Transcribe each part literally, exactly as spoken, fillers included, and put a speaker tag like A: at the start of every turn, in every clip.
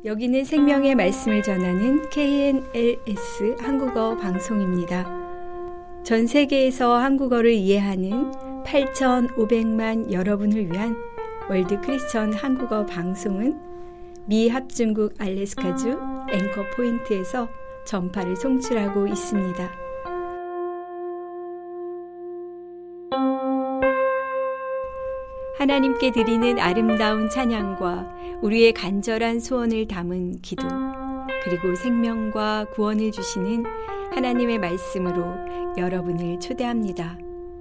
A: 여기는 생명의 말씀을 전하는 케이엔엘에스 한국어 방송입니다. 전 세계에서 한국어를 이해하는 팔천오백만 여러분을 위한 월드 크리스천 한국어 방송은 미 합중국 알래스카주 앵커 포인트에서 전파를 송출하고 있습니다. 하나님께 드리는 아름다운 찬양과 우리의 간절한 소원을 담은 기도, 그리고 생명과 구원을 주시는 하나님의 말씀으로 여러분을 초대합니다.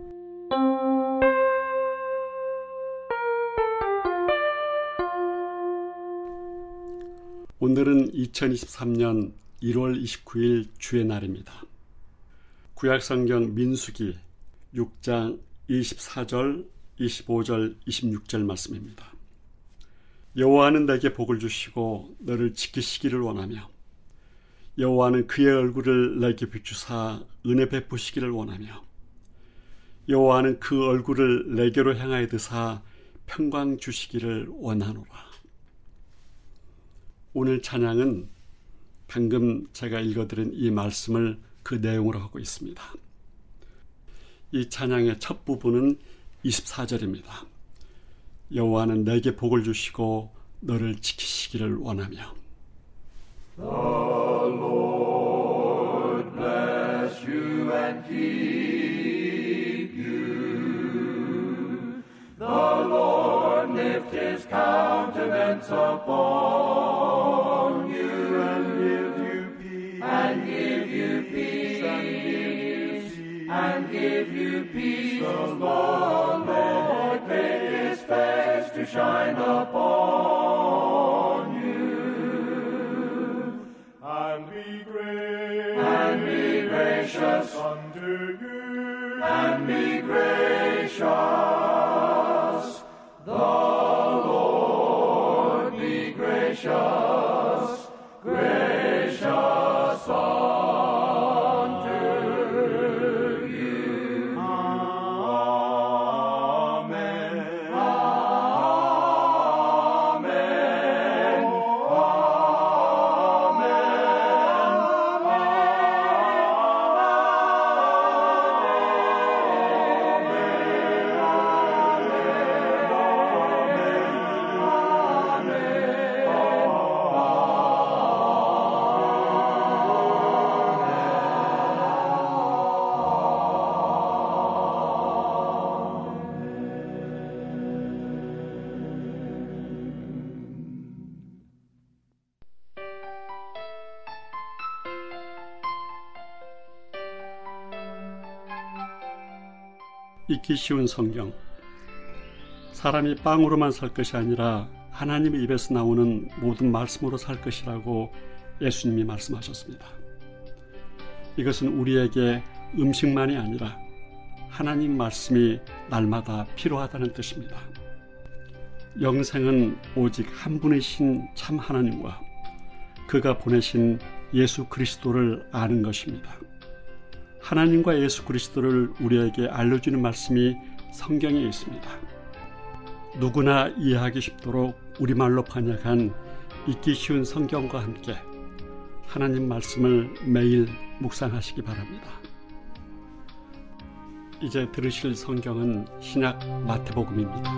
B: 오늘은 이천이십삼 년 일월 이십구일 주의 날입니다. 구약성경 민수기 육 장 이십사 절, 이십오 절, 이십육 절 말씀입니다. 여호와는 내게 복을 주시고 너를 지키시기를 원하며 여호와는 그의 얼굴을 내게 비추사 은혜 베푸시기를 원하며 여호와는 그 얼굴을 내게로 향하여 드사 평강 주시기를 원하노라. 오늘 찬양은 방금 제가 읽어드린 이 말씀을 그 내용으로 하고 있습니다. 이 찬양의 첫 부분은 이십사 절입니다. 여호와는 내게 복을 주시고 너를 지키시기를 원하며.
C: The Lord bless you and keep you. The Lord lift his countenance upon you and give you peace. And give you peace. And give you peace. The Lord make his face to shine upon you. And be great. And be gracious unto you. And be gracious. The Lord be gracious. Gracious unto you. Amen. Amen.
B: 읽기 쉬운 성경. 사람이 빵으로만 살 것이 아니라 하나님의 입에서 나오는 모든 말씀으로 살 것이라고 예수님이 말씀하셨습니다. 이것은 우리에게 음식만이 아니라 하나님 말씀이 날마다 필요하다는 뜻입니다. 영생은 오직 한 분이신 참 하나님과 그가 보내신 예수 그리스도를 아는 것입니다. 하나님과 예수 그리스도를 우리에게 알려주는 말씀이 성경에 있습니다. 누구나 이해하기 쉽도록 우리말로 번역한 읽기 쉬운 성경과 함께 하나님 말씀을 매일 묵상하시기 바랍니다. 이제 들으실 성경은 신약 마태복음입니다.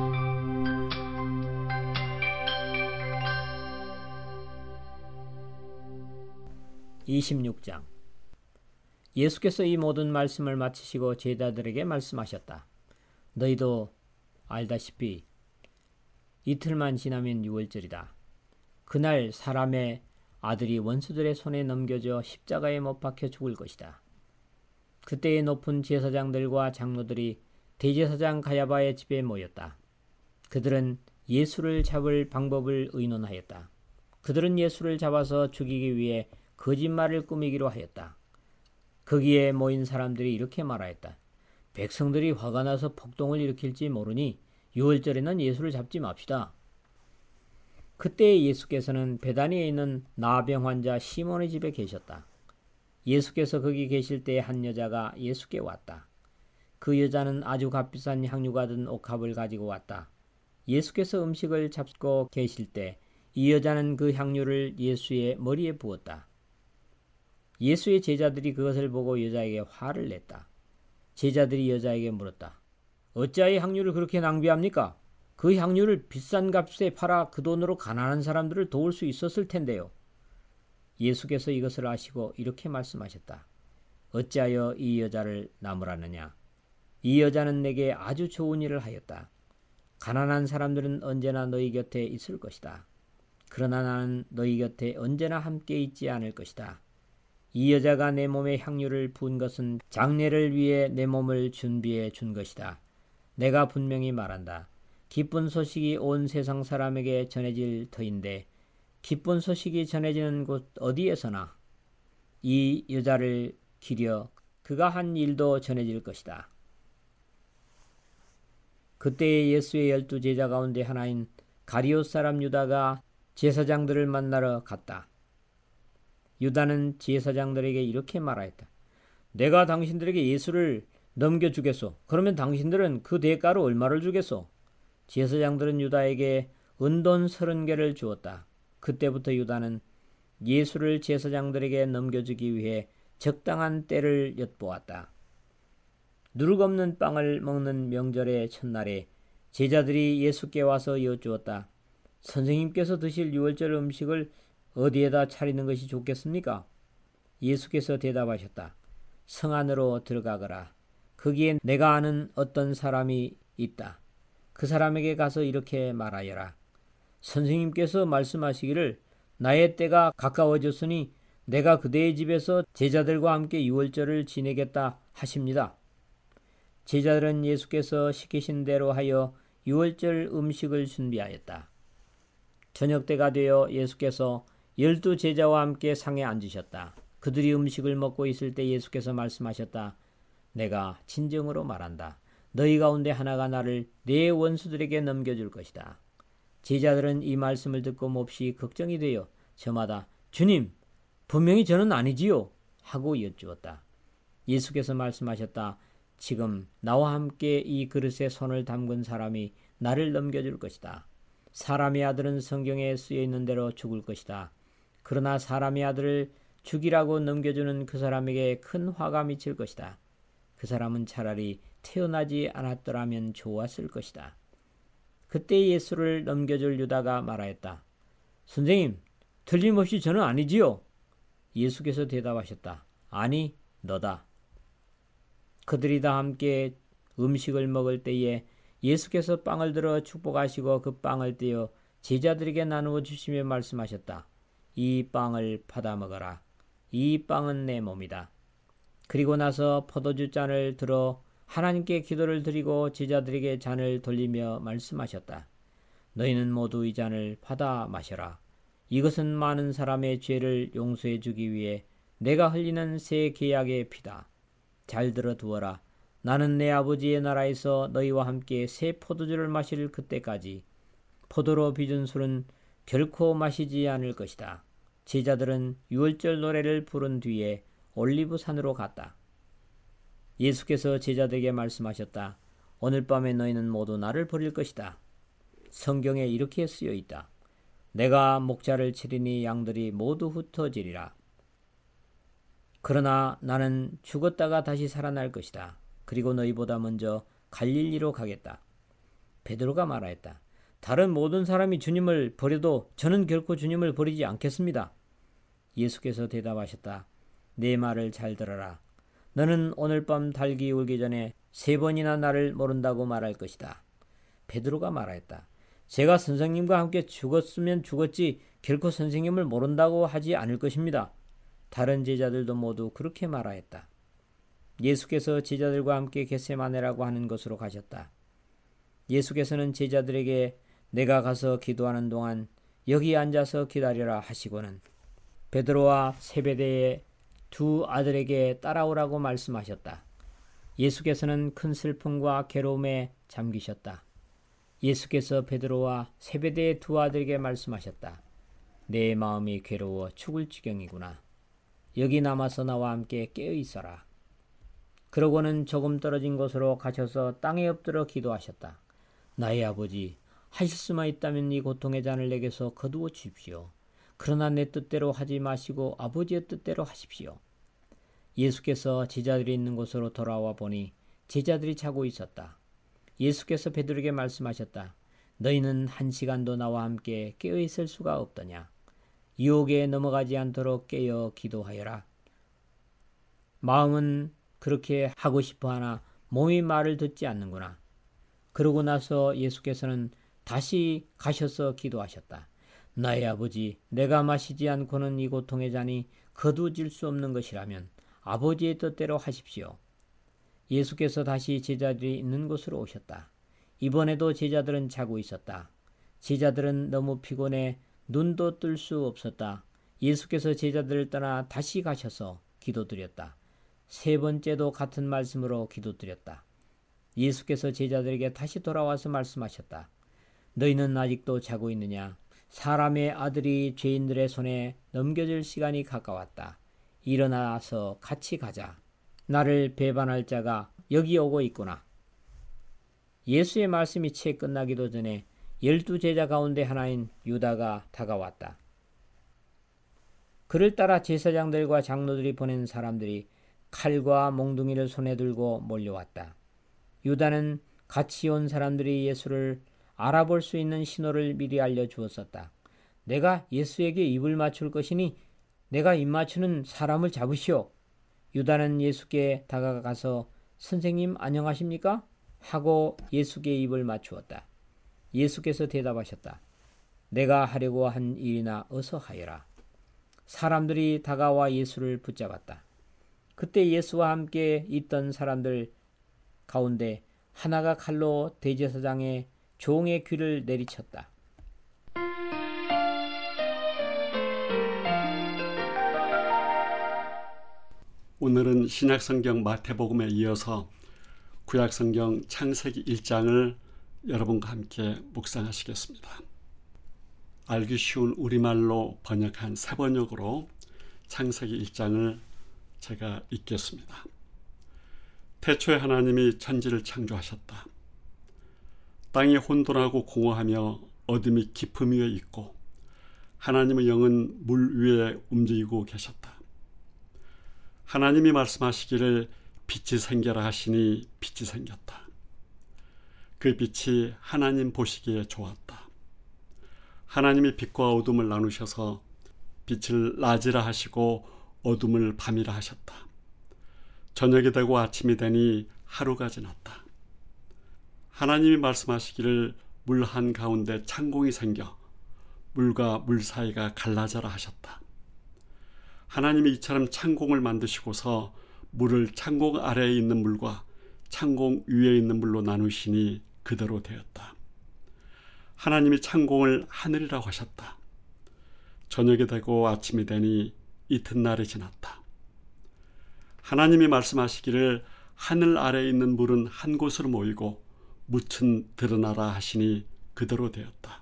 D: 이십육 장. 예수께서 이 모든 말씀을 마치시고 제자들에게 말씀하셨다. 너희도 알다시피 이틀만 지나면 유월절이다. 그날 사람의 아들이 원수들의 손에 넘겨져 십자가에 못 박혀 죽을 것이다. 그때의 높은 제사장들과 장로들이 대제사장 가야바의 집에 모였다. 그들은 예수를 잡을 방법을 의논하였다. 그들은 예수를 잡아서 죽이기 위해 거짓말을 꾸미기로 하였다. 거기에 모인 사람들이 이렇게 말하였다. 백성들이 화가 나서 폭동을 일으킬지 모르니 유월절에는 예수를 잡지 맙시다. 그때 예수께서는 베다니에 있는 나병 환자 시몬의 집에 계셨다. 예수께서 거기 계실 때 한 여자가 예수께 왔다. 그 여자는 아주 값비싼 향유가 든 옥합을 가지고 왔다. 예수께서 음식을 잡고 계실 때 이 여자는 그 향유를 예수의 머리에 부었다. 예수의 제자들이 그것을 보고 여자에게 화를 냈다. 제자들이 여자에게 물었다. 어찌하여 향유를 그렇게 낭비합니까? 그 향유를 비싼 값에 팔아 그 돈으로 가난한 사람들을 도울 수 있었을 텐데요. 예수께서 이것을 아시고 이렇게 말씀하셨다. 어찌하여 이 여자를 나무라느냐? 이 여자는 내게 아주 좋은 일을 하였다. 가난한 사람들은 언제나 너희 곁에 있을 것이다. 그러나 나는 너희 곁에 언제나 함께 있지 않을 것이다. 이 여자가 내 몸에 향유를 부은 것은 장례를 위해 내 몸을 준비해 준 것이다. 내가 분명히 말한다. 기쁜 소식이 온 세상 사람에게 전해질 터인데 기쁜 소식이 전해지는 곳 어디에서나 이 여자를 기려 그가 한 일도 전해질 것이다. 그때에 예수의 열두 제자 가운데 하나인 가리옷 사람 유다가 제사장들을 만나러 갔다. 유다는 제사장들에게 이렇게 말하였다. 내가 당신들에게 예수를 넘겨주겠소. 그러면 당신들은 그 대가로 얼마를 주겠소? 제사장들은 유다에게 은돈 서른 개를 주었다. 그때부터 유다는 예수를 제사장들에게 넘겨주기 위해 적당한 때를 엿보았다. 누룩 없는 빵을 먹는 명절의 첫날에 제자들이 예수께 와서 여쭈었다. 선생님께서 드실 유월절 음식을 어디에다 차리는 것이 좋겠습니까? 예수께서 대답하셨다. 성 안으로 들어가거라. 거기에 내가 아는 어떤 사람이 있다. 그 사람에게 가서 이렇게 말하여라. 선생님께서 말씀하시기를 나의 때가 가까워졌으니 내가 그대의 집에서 제자들과 함께 유월절을 지내겠다 하십니다. 제자들은 예수께서 시키신 대로 하여 유월절 음식을 준비하였다. 저녁 때가 되어 예수께서 열두 제자와 함께 상에 앉으셨다. 그들이 음식을 먹고 있을 때 예수께서 말씀하셨다. 내가 진정으로 말한다. 너희 가운데 하나가 나를 내 원수들에게 넘겨줄 것이다. 제자들은 이 말씀을 듣고 몹시 걱정이 되어 저마다 주님, 분명히 저는 아니지요 하고 여쭈었다. 예수께서 말씀하셨다. 지금 나와 함께 이 그릇에 손을 담근 사람이 나를 넘겨줄 것이다. 사람의 아들은 성경에 쓰여 있는 대로 죽을 것이다. 그러나 사람의 아들을 죽이라고 넘겨주는 그 사람에게 큰 화가 미칠 것이다. 그 사람은 차라리 태어나지 않았더라면 좋았을 것이다. 그때 예수를 넘겨줄 유다가 말하였다. 선생님, 틀림없이 저는 아니지요. 예수께서 대답하셨다. 아니, 너다. 그들이 다 함께 음식을 먹을 때에 예수께서 빵을 들어 축복하시고 그 빵을 떼어 제자들에게 나누어 주시며 말씀하셨다. 이 빵을 받아 먹어라. 이 빵은 내 몸이다. 그리고 나서 포도주 잔을 들어 하나님께 기도를 드리고 제자들에게 잔을 돌리며 말씀하셨다. 너희는 모두 이 잔을 받아 마셔라. 이것은 많은 사람의 죄를 용서해 주기 위해 내가 흘리는 새 계약의 피다. 잘 들어두어라. 나는 내 아버지의 나라에서 너희와 함께 새 포도주를 마실 그때까지 포도로 빚은 술은 결코 마시지 않을 것이다. 제자들은 유월절 노래를 부른 뒤에 올리브산으로 갔다. 예수께서 제자들에게 말씀하셨다. 오늘 밤에 너희는 모두 나를 버릴 것이다. 성경에 이렇게 쓰여 있다. 내가 목자를 치리니 양들이 모두 흩어지리라. 그러나 나는 죽었다가 다시 살아날 것이다. 그리고 너희보다 먼저 갈릴리로 가겠다. 베드로가 말하였다. 다른 모든 사람이 주님을 버려도 저는 결코 주님을 버리지 않겠습니다. 예수께서 대답하셨다. 내 말을 잘 들어라. 너는 오늘 밤 달기 울기 전에 세 번이나 나를 모른다고 말할 것이다. 베드로가 말하였다. 제가 선생님과 함께 죽었으면 죽었지 결코 선생님을 모른다고 하지 않을 것입니다. 다른 제자들도 모두 그렇게 말하였다. 예수께서 제자들과 함께 겟세마네라고 하는 곳으로 가셨다. 예수께서는 제자들에게 내가 가서 기도하는 동안 여기 앉아서 기다려라 하시고는 베드로와 세베대의 두 아들에게 따라오라고 말씀하셨다. 예수께서는 큰 슬픔과 괴로움에 잠기셨다. 예수께서 베드로와 세베대의 두 아들에게 말씀하셨다. 내 마음이 괴로워 죽을 지경이구나. 여기 남아서 나와 함께 깨어 있어라. 그러고는 조금 떨어진 곳으로 가셔서 땅에 엎드려 기도하셨다. 나의 아버지, 하실 수만 있다면 이 고통의 잔을 내게서 거두어 주십시오. 그러나 내 뜻대로 하지 마시고 아버지의 뜻대로 하십시오. 예수께서 제자들이 있는 곳으로 돌아와 보니 제자들이 자고 있었다. 예수께서 베드로에게 말씀하셨다. 너희는 한 시간도 나와 함께 깨어 있을 수가 없더냐. 유혹에 넘어가지 않도록 깨어 기도하여라. 마음은 그렇게 하고 싶어하나 몸이 말을 듣지 않는구나. 그러고 나서 예수께서는 다시 가셔서 기도하셨다. 나의 아버지, 내가 마시지 않고는 이 고통의 잔이 거두질 수 없는 것이라면 아버지의 뜻대로 하십시오. 예수께서 다시 제자들이 있는 곳으로 오셨다. 이번에도 제자들은 자고 있었다. 제자들은 너무 피곤해 눈도 뜰 수 없었다. 예수께서 제자들을 떠나 다시 가셔서 기도드렸다. 세 번째도 같은 말씀으로 기도드렸다. 예수께서 제자들에게 다시 돌아와서 말씀하셨다. 너희는 아직도 자고 있느냐? 사람의 아들이 죄인들의 손에 넘겨질 시간이 가까웠다. 일어나서 같이 가자. 나를 배반할 자가 여기 오고 있구나. 예수의 말씀이 채 끝나기도 전에 열두 제자 가운데 하나인 유다가 다가왔다. 그를 따라 제사장들과 장로들이 보낸 사람들이 칼과 몽둥이를 손에 들고 몰려왔다. 유다는 같이 온 사람들이 예수를 알아볼 수 있는 신호를 미리 알려주었었다. 내가 예수에게 입을 맞출 것이니 내가 입 맞추는 사람을 잡으시오. 유다는 예수께 다가가서 선생님 안녕하십니까? 하고 예수께 입을 맞추었다. 예수께서 대답하셨다. 내가 하려고 한 일이나 어서 하여라. 사람들이 다가와 예수를 붙잡았다. 그때 예수와 함께 있던 사람들 가운데 하나가 칼로 대제사장의 종의 귀를 내리쳤다.
B: 오늘은 신약성경 마태복음에 이어서 구약성경 창세기 일 장을 여러분과 함께 묵상하시겠습니다. 알기 쉬운 우리말로 번역한 새번역으로 창세기 일 장을 제가 읽겠습니다. 태초에 하나님이 천지를 창조하셨다. 땅이 혼돈하고 공허하며 어둠이 깊음 위에 있고 하나님의 영은 물 위에 움직이고 계셨다. 하나님이 말씀하시기를 빛이 생겨라 하시니 빛이 생겼다. 그 빛이 하나님 보시기에 좋았다. 하나님이 빛과 어둠을 나누셔서 빛을 낮이라 하시고 어둠을 밤이라 하셨다. 저녁이 되고 아침이 되니 하루가 지났다. 하나님이 말씀하시기를 물 한가운데 창공이 생겨 물과 물 사이가 갈라져라 하셨다. 하나님이 이처럼 창공을 만드시고서 물을 창공 아래에 있는 물과 창공 위에 있는 물로 나누시니 그대로 되었다. 하나님이 창공을 하늘이라고 하셨다. 저녁이 되고 아침이 되니 이튿날이 지났다. 하나님이 말씀하시기를 하늘 아래에 있는 물은 한 곳으로 모이고 묻은 드러나라 하시니 그대로 되었다.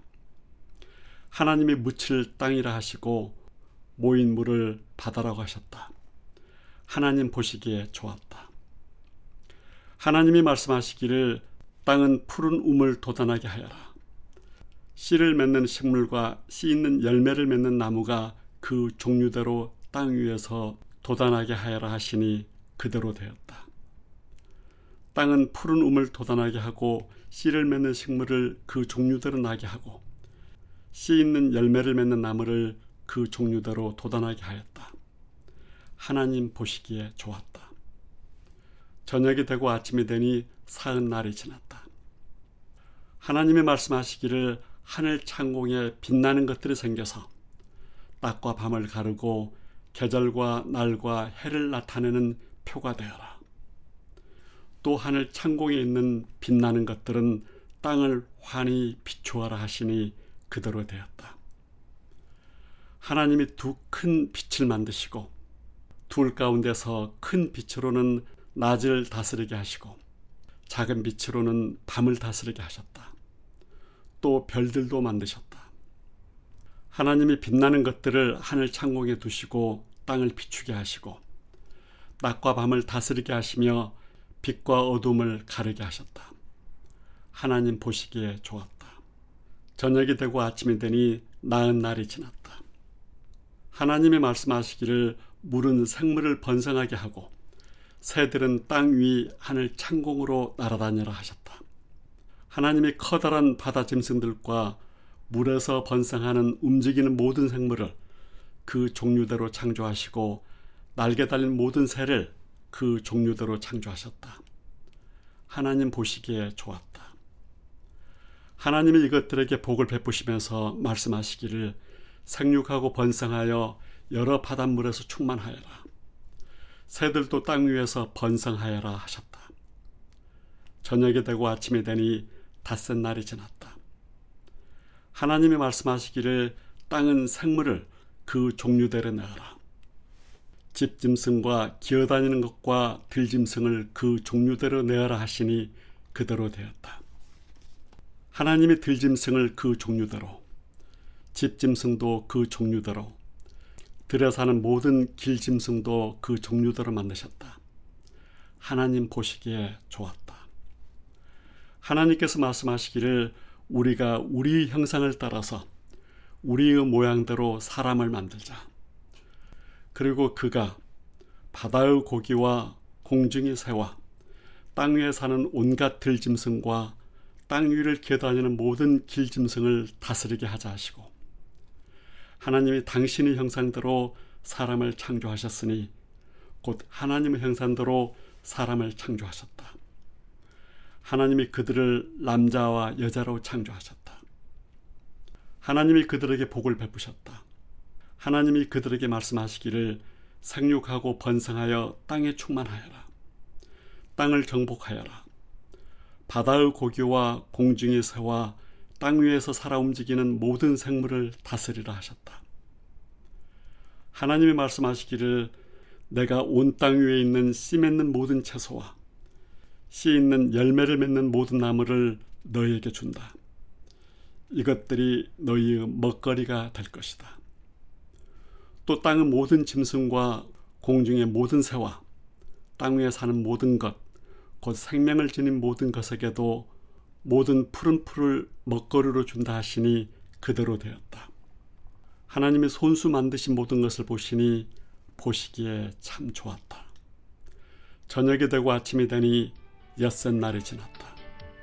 B: 하나님이 묻힐 땅이라 하시고 모인 물을 바다라고 하셨다. 하나님 보시기에 좋았다. 하나님이 말씀하시기를 땅은 푸른 우물 돋아나게 하여라. 씨를 맺는 식물과 씨 있는 열매를 맺는 나무가 그 종류대로 땅 위에서 돋아나게 하여라 하시니 그대로 되었다. 땅은 푸른 우물 돋아나게 하고 씨를 맺는 식물을 그 종류대로 나게 하고 씨 있는 열매를 맺는 나무를 그 종류대로 돋아나게 하였다. 하나님 보시기에 좋았다. 저녁이 되고 아침이 되니 사흘 날이 지났다. 하나님이 말씀하시기를 하늘 창공에 빛나는 것들이 생겨서 낮과 밤을 가르고 계절과 날과 해를 나타내는 표가 되어라. 또 하늘 창공에 있는 빛나는 것들은 땅을 환히 비추어라 하시니 그대로 되었다. 하나님이 두 큰 빛을 만드시고 둘 가운데서 큰 빛으로는 낮을 다스리게 하시고 작은 빛으로는 밤을 다스리게 하셨다. 또 별들도 만드셨다. 하나님이 빛나는 것들을 하늘 창공에 두시고 땅을 비추게 하시고 낮과 밤을 다스리게 하시며 빛과 어둠을 가르게 하셨다. 하나님 보시기에 좋았다. 저녁이 되고 아침이 되니 나흔 날이 지났다. 하나님이 말씀하시기를 물은 생물을 번성하게 하고 새들은 땅 위 하늘 창공으로 날아다니라 하셨다. 하나님이 커다란 바다 짐승들과 물에서 번성하는 움직이는 모든 생물을 그 종류대로 창조하시고 날개 달린 모든 새를 그 종류대로 창조하셨다. 하나님 보시기에 좋았다. 하나님이 이것들에게 복을 베푸시면서 말씀하시기를 생육하고 번성하여 여러 바닷물에서 충만하여라. 새들도 땅 위에서 번성하여라 하셨다. 저녁이 되고 아침이 되니 닷새 날이 지났다. 하나님이 말씀하시기를 땅은 생물을 그 종류대로 내어라. 집짐승과 기어다니는 것과 들짐승을 그 종류대로 내어라 하시니 그대로 되었다. 하나님이 들짐승을 그 종류대로, 집짐승도 그 종류대로, 들에 사는 모든 길짐승도 그 종류대로 만드셨다. 하나님 보시기에 좋았다. 하나님께서 말씀하시기를 우리가 우리 형상을 따라서 우리의 모양대로 사람을 만들자. 그리고 그가 바다의 고기와 공중의 새와 땅 위에 사는 온갖 들짐승과 땅 위를 기어다니는 모든 길짐승을 다스리게 하자 하시고, 하나님이 당신의 형상대로 사람을 창조하셨으니 곧 하나님의 형상대로 사람을 창조하셨다. 하나님이 그들을 남자와 여자로 창조하셨다. 하나님이 그들에게 복을 베푸셨다. 하나님이 그들에게 말씀하시기를 생육하고 번성하여 땅에 충만하여라. 땅을 정복하여라. 바다의 고기와 공중의 새와 땅 위에서 살아 움직이는 모든 생물을 다스리라 하셨다. 하나님이 말씀하시기를 내가 온 땅 위에 있는 씨 맺는 모든 채소와 씨 있는 열매를 맺는 모든 나무를 너희에게 준다. 이것들이 너희의 먹거리가 될 것이다. 또 땅의 모든 짐승과 공중의 모든 새와 땅 위에 사는 모든 것, 곧 생명을 지닌 모든 것에게도 모든 푸른 풀을 먹거리로 준다 하시니 그대로 되었다. 하나님이 손수 만드신 모든 것을 보시니 보시기에 참 좋았다. 저녁이 되고 아침이 되니 엿새 날이 지났다.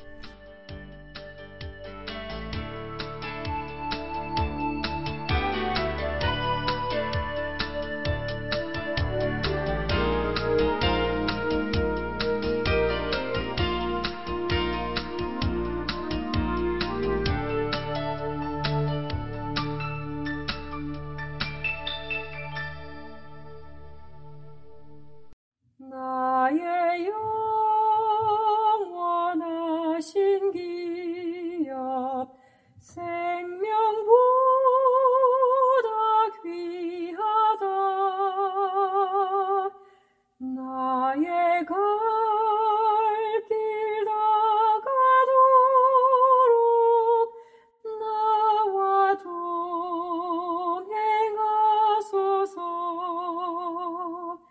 E: 나의 영원하신 기업 생명보다 귀하다. 나의 갈 길 다가도록 나와 동행하소서.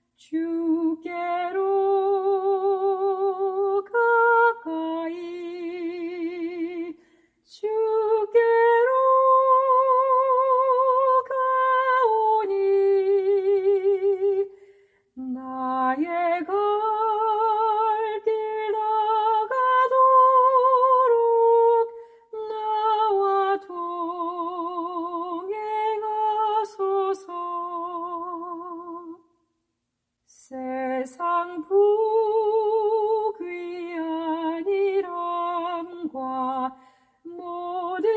E: 주께로 가까이 주께로 가오니 나의 갈 길 다가도록 나와 동행하소서. 세상 부귀한 일함과 모든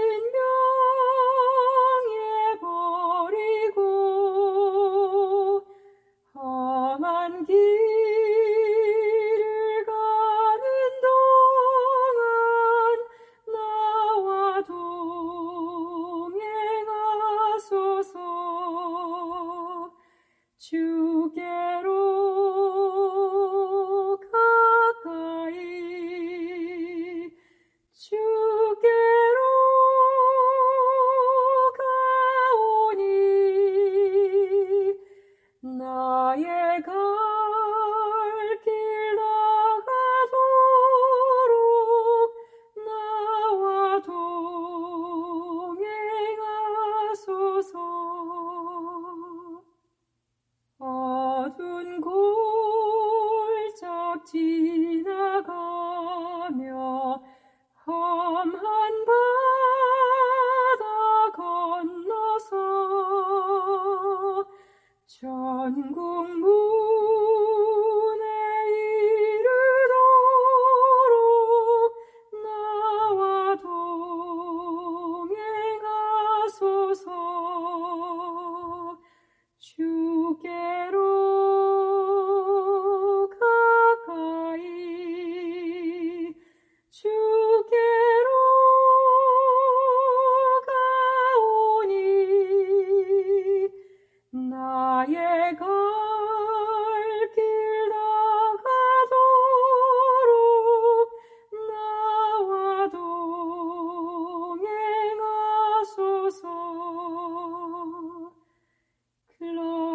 E: 명예 버리고 험한 길을 가는 동안 나와 동행하소서. 주께로 가까이 주께로 가오니 나의 갈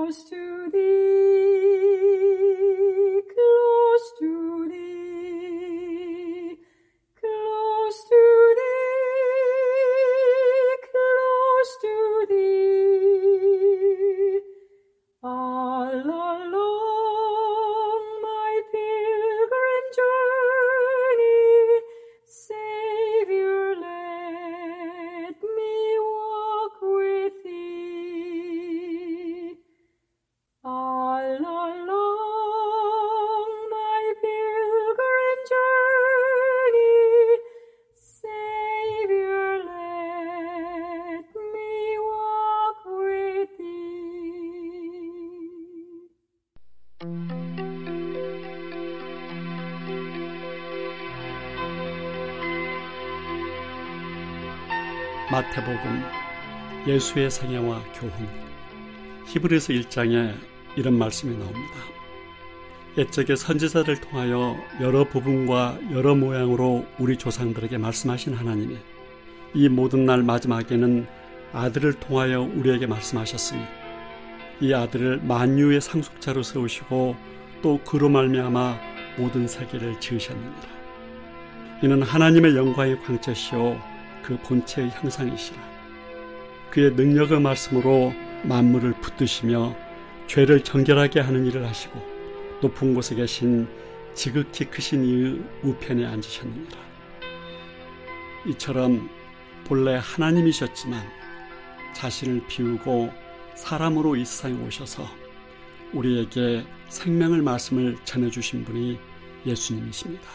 E: close to thee, close to thee, close to thee, close to thee. All along my pilgrim journey, Savior, let me walk with thee. All along my pilgrim journey, Savior, let me walk with thee.
B: 마태복음 예수의 생애와 교훈. 히브리서 일 장에 이런 말씀이 나옵니다. 옛적에 선지자를 통하여 여러 부분과 여러 모양으로 우리 조상들에게 말씀하신 하나님이 이 모든 날 마지막에는 아들을 통하여 우리에게 말씀하셨으니 이 아들을 만유의 상속자로 세우시고 또 그로 말미암아 모든 세계를 지으셨느니라. 이는 하나님의 영광의 광채시요 그 본체의 형상이시라. 그의 능력의 말씀으로 만물을 붙드시며 죄를 정결하게 하는 일을 하시고 높은 곳에 계신 지극히 크신 이의 우편에 앉으셨느니라. 이처럼 본래 하나님이셨지만 자신을 비우고 사람으로 이 세상에 오셔서 우리에게 생명의 말씀을 전해주신 분이 예수님이십니다.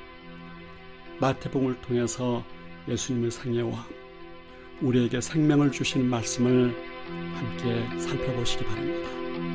B: 마태복음을 통해서 예수님의 생애와 우리에게 생명을 주시는 말씀을 함께 살펴보시기 바랍니다.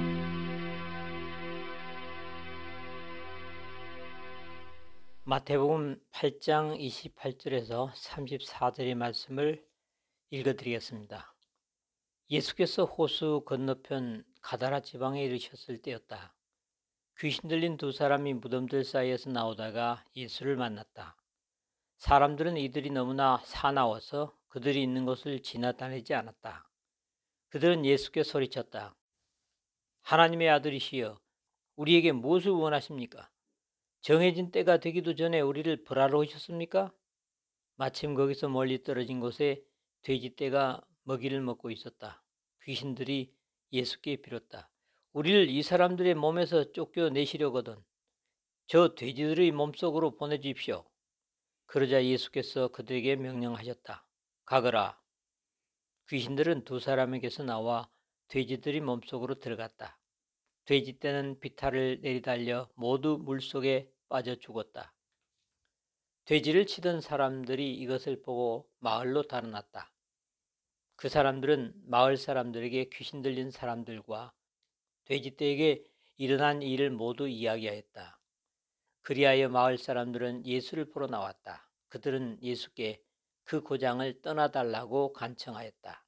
D: 마태복음 팔 장 이십팔 절에서 삼십사 절의 말씀을 읽어드리겠습니다. 예수께서 호수 건너편 가다라 지방에 이르셨을 때였다. 귀신 들린 두 사람이 무덤들 사이에서 나오다가 예수를 만났다. 사람들은 이들이 너무나 사나워서 그들이 있는 곳을 지나다니지 않았다. 그들은 예수께 소리쳤다. 하나님의 아들이시여, 우리에게 무엇을 원하십니까? 정해진 때가 되기도 전에 우리를 벌하러 오셨습니까? 마침 거기서 멀리 떨어진 곳에 돼지떼가 먹이를 먹고 있었다. 귀신들이 예수께 빌었다. 우리를 이 사람들의 몸에서 쫓겨내시려거든 저 돼지들의 몸속으로 보내주십시오. 그러자 예수께서 그들에게 명령하셨다. 가거라. 귀신들은 두 사람에게서 나와 돼지들의 몸속으로 들어갔다. 돼지떼는 비탈을 내리달려 모두 물속에 빠져 죽었다. 돼지를 치던 사람들이 이것을 보고 마을로 달아났다. 그 사람들은 마을 사람들에게 귀신 들린 사람들과 돼지떼에게 일어난 일을 모두 이야기하였다. 그리하여 마을 사람들은 예수를 보러 나왔다. 그들은 예수께 그 고장을 떠나달라고 간청하였다.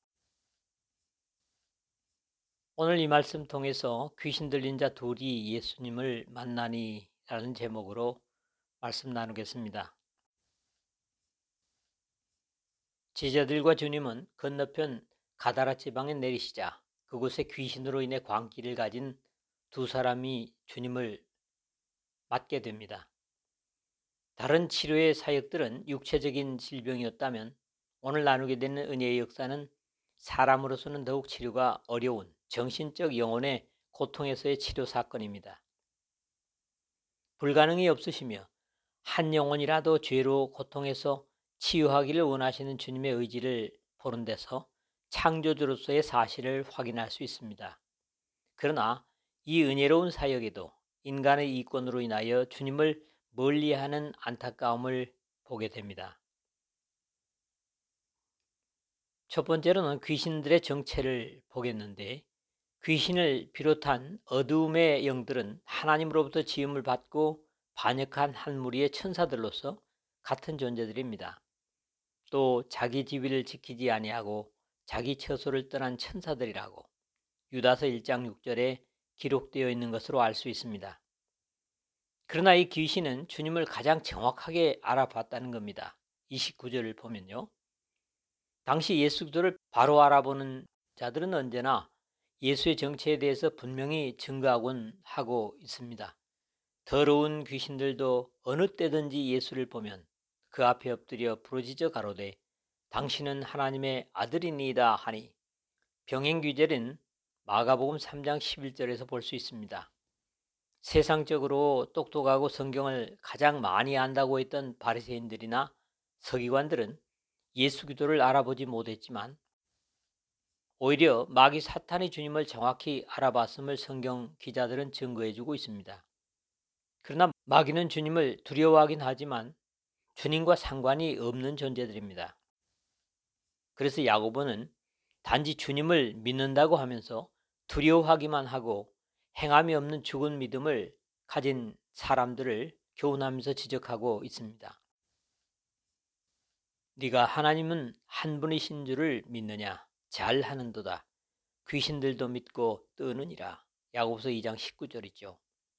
D: 오늘 이 말씀 통해서 귀신 들린 자 둘이 예수님을 만나니 라는 제목으로 말씀 나누겠습니다. 제자들과 주님은 건너편 가다라 지방에 내리시자 그곳에 귀신으로 인해 광기를 가진 두 사람이 주님을 맞게 됩니다. 다른 치료의 사역들은 육체적인 질병이었다면 오늘 나누게 되는 은혜의 역사는 사람으로서는 더욱 치료가 어려운 정신적 영혼의 고통에서의 치료 사건입니다. 불가능이 없으시며 한 영혼이라도 죄로 고통해서 치유하기를 원하시는 주님의 의지를 보는 데서 창조주로서의 사실을 확인할 수 있습니다. 그러나 이 은혜로운 사역에도 인간의 이권으로 인하여 주님을 멀리하는 안타까움을 보게 됩니다. 첫 번째로는 귀신들의 정체를 보겠는데 귀신을 비롯한 어두움의 영들은 하나님으로부터 지음을 받고 반역한 한 무리의 천사들로서 같은 존재들입니다. 또 자기 지위를 지키지 아니하고 자기 처소를 떠난 천사들이라고 유다서 일 장 육 절에 기록되어 있는 것으로 알 수 있습니다. 그러나 이 귀신은 주님을 가장 정확하게 알아봤다는 겁니다. 이십구 절을 보면요. 당시 예수 그리스도를 바로 알아보는 자들은 언제나 예수의 정체에 대해서 분명히 증거하곤 하고 있습니다. 더러운 귀신들도 어느 때든지 예수를 보면 그 앞에 엎드려 부르짖어 가로되 당신은 하나님의 아들이니이다 하니 병행규절은 마가복음 삼 장 십일 절에서 볼 수 있습니다. 세상적으로 똑똑하고 성경을 가장 많이 안다고 했던 바리새인들이나 서기관들은 예수 기도를 알아보지 못했지만 오히려 마귀 사탄이 주님을 정확히 알아봤음을 성경 기자들은 증거해주고 있습니다. 그러나 마귀는 주님을 두려워하긴 하지만 주님과 상관이 없는 존재들입니다. 그래서 야고보는 단지 주님을 믿는다고 하면서 두려워하기만 하고 행함이 없는 죽은 믿음을 가진 사람들을 교훈하면서 지적하고 있습니다. 네가 하나님은 한 분이신 줄을 믿느냐? 잘하는도다. 귀신들도 믿고 뜨느니라. 야고보서 이 장 십구 절이죠.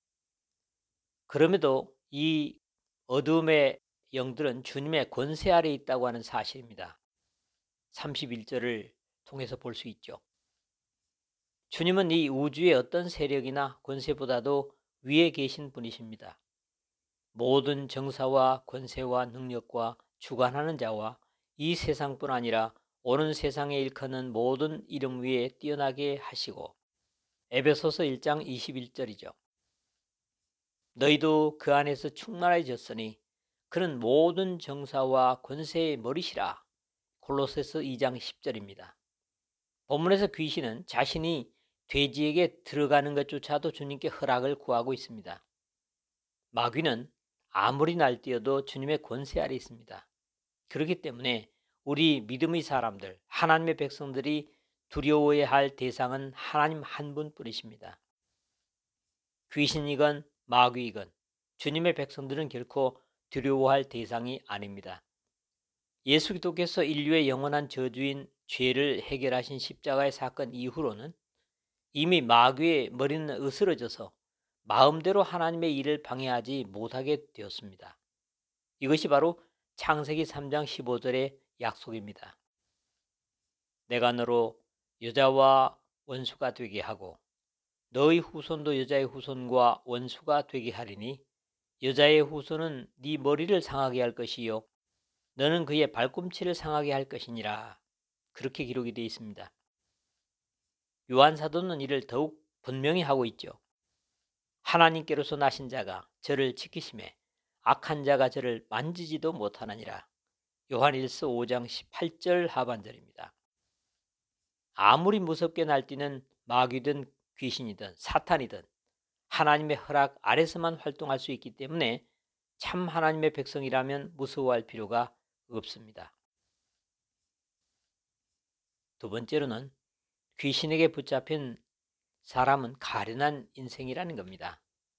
D: 그럼에도 이 어둠의 영들은 주님의 권세 아래 있다고 하는 사실입니다. 삼십일 절을 통해서 볼 수 있죠. 주님은 이 우주의 어떤 세력이나 권세보다도 위에 계신 분이십니다. 모든 정사와 권세와 능력과 주관하는 자와 이 세상뿐 아니라 오는 세상에 일컫는 모든 이름 위에 뛰어나게 하시고 에베소서 일 장 이십일 절이죠. 너희도 그 안에서 충만해졌으니 그는 모든 정사와 권세의 머리시라. 골로새서 이 장 십 절입니다. 본문에서 귀신은 자신이 돼지에게 들어가는 것조차도 주님께 허락을 구하고 있습니다. 마귀는 아무리 날뛰어도 주님의 권세 아래 있습니다. 그렇기 때문에 우리 믿음의 사람들, 하나님의 백성들이 두려워해야 할 대상은 하나님 한 분뿐이십니다. 귀신이건 마귀이건 주님의 백성들은 결코 두려워할 대상이 아닙니다. 예수 기도께서 인류의 영원한 저주인 죄를 해결하신 십자가의 사건 이후로는 이미 마귀의 머리는 으스러져서 마음대로 하나님의 일을 방해하지 못하게 되었습니다. 이것이 바로 창세기 삼 장 십오 절의 약속입니다. 내가 너로 여자와 원수가 되게 하고 너의 후손도 여자의 후손과 원수가 되게 하리니 여자의 후손은 네 머리를 상하게 할 것이요 너는 그의 발꿈치를 상하게 할 것이니라. 그렇게 기록이 되어 있습니다. 요한 사도는 이를 더욱 분명히 하고 있죠. 하나님께로서 나신 자가 저를 지키심에 악한 자가 저를 만지지도 못하느니라. 요한일서 오 장 십팔 절 하반절입니다. 아무리 무섭게 날뛰는 마귀든 귀신이든 사탄이든 하나님의 허락 아래서만 활동할 수 있기 때문에 참 하나님의 백성이라면 무서워할 필요가 없습니다. 두 번째로는 귀신에게 붙잡힌 사람은 가련한 인생이라는 겁니다.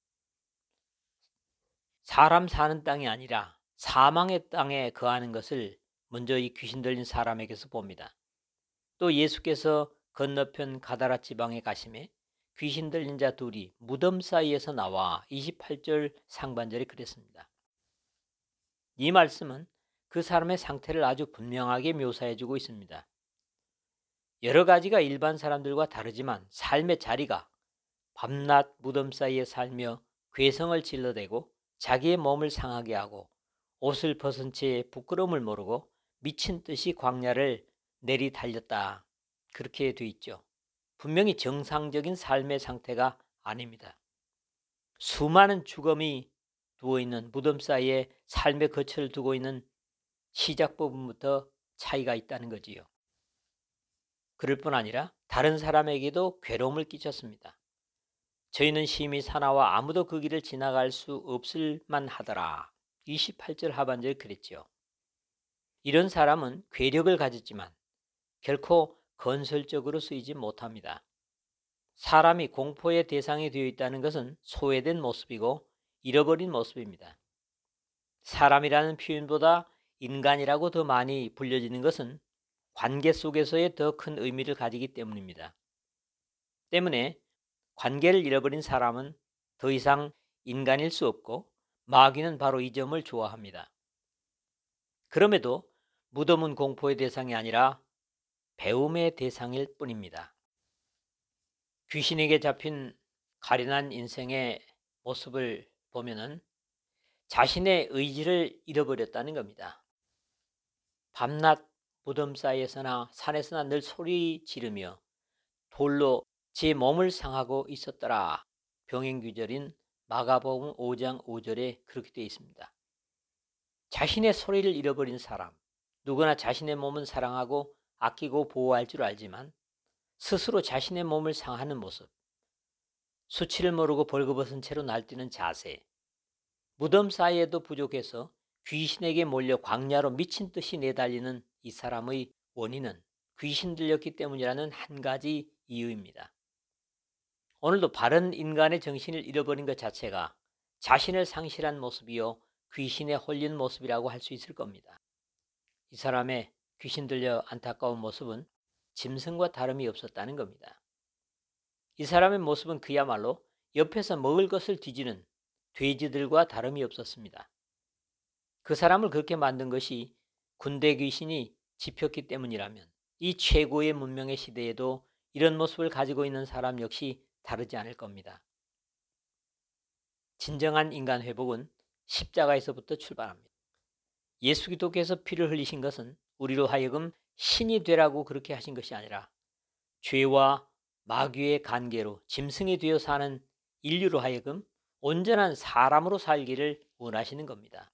D: 사람 사는 땅이 아니라 사망의 땅에 거하는 것을 먼저 이 귀신 들린 사람에게서 봅니다. 또 예수께서 건너편 가다라 지방에 가심에 귀신 들린 자 둘이 무덤 사이에서 나와 이십팔 절 상반절에 그랬습니다. 이 말씀은 그 사람의 상태를 아주 분명하게 묘사해주고 있습니다. 여러 가지가 일반 사람들과 다르지만 삶의 자리가 밤낮 무덤 사이에 살며 괴성을 질러대고 자기의 몸을 상하게 하고 옷을 벗은 채 부끄러움을 모르고 미친 듯이 광야를 내리 달렸다. 그렇게 돼 있죠. 분명히 정상적인 삶의 상태가 아닙니다. 수많은 죽음이 누워있는 무덤 사이에 삶의 거처를 두고 있는 시작 부분부터 차이가 있다는 거지요. 그럴 뿐 아니라 다른 사람에게도 괴로움을 끼쳤습니다. 저희는 심히 사나와 아무도 그 길을 지나갈 수 없을 만하더라. 이십팔 절 하반절에 그랬죠. 이런 사람은 괴력을 가졌지만 결코 건설적으로 쓰이지 못합니다. 사람이 공포의 대상이 되어 있다는 것은 소외된 모습이고 잃어버린 모습입니다. 사람이라는 표현보다 인간이라고 더 많이 불려지는 것은 관계 속에서의 더 큰 의미를 가지기 때문입니다. 때문에 관계를 잃어버린 사람은 더 이상 인간일 수 없고 마귀는 바로 이 점을 좋아합니다. 그럼에도 무덤은 공포의 대상이 아니라 배움의 대상일 뿐입니다. 귀신에게 잡힌 가련한 인생의 모습을 보면은 자신의 의지를 잃어버렸다는 겁니다. 밤낮 무덤 사이에서나 산에서나 늘 소리 지르며 돌로 제 몸을 상하고 있었더라. 병행규절인 마가복음 오 장 오 절에 그렇게 되어 있습니다. 자신의 소리를 잃어버린 사람, 누구나 자신의 몸은 사랑하고 아끼고 보호할 줄 알지만 스스로 자신의 몸을 상하는 모습, 수치를 모르고 벌거벗은 채로 날뛰는 자세, 무덤 사이에도 부족해서 귀신에게 몰려 광야로 미친 듯이 내달리는 이 사람의 원인은 귀신 들렸기 때문이라는 한 가지 이유입니다. 오늘도 바른 인간의 정신을 잃어버린 것 자체가 자신을 상실한 모습이요 귀신에 홀린 모습이라고 할 수 있을 겁니다. 이 사람의 귀신 들려 안타까운 모습은 짐승과 다름이 없었다는 겁니다. 이 사람의 모습은 그야말로 옆에서 먹을 것을 뒤지는 돼지들과 다름이 없었습니다. 그 사람을 그렇게 만든 것이 군대 귀신이 집혔기 때문이라면 이 최고의 문명의 시대에도 이런 모습을 가지고 있는 사람 역시 다르지 않을 겁니다. 진정한 인간 회복은 십자가에서부터 출발합니다. 예수 기독께서 피를 흘리신 것은 우리로 하여금 신이 되라고 그렇게 하신 것이 아니라 죄와 마귀의 관계로 짐승이 되어 사는 인류로 하여금 온전한 사람으로 살기를 원하시는 겁니다.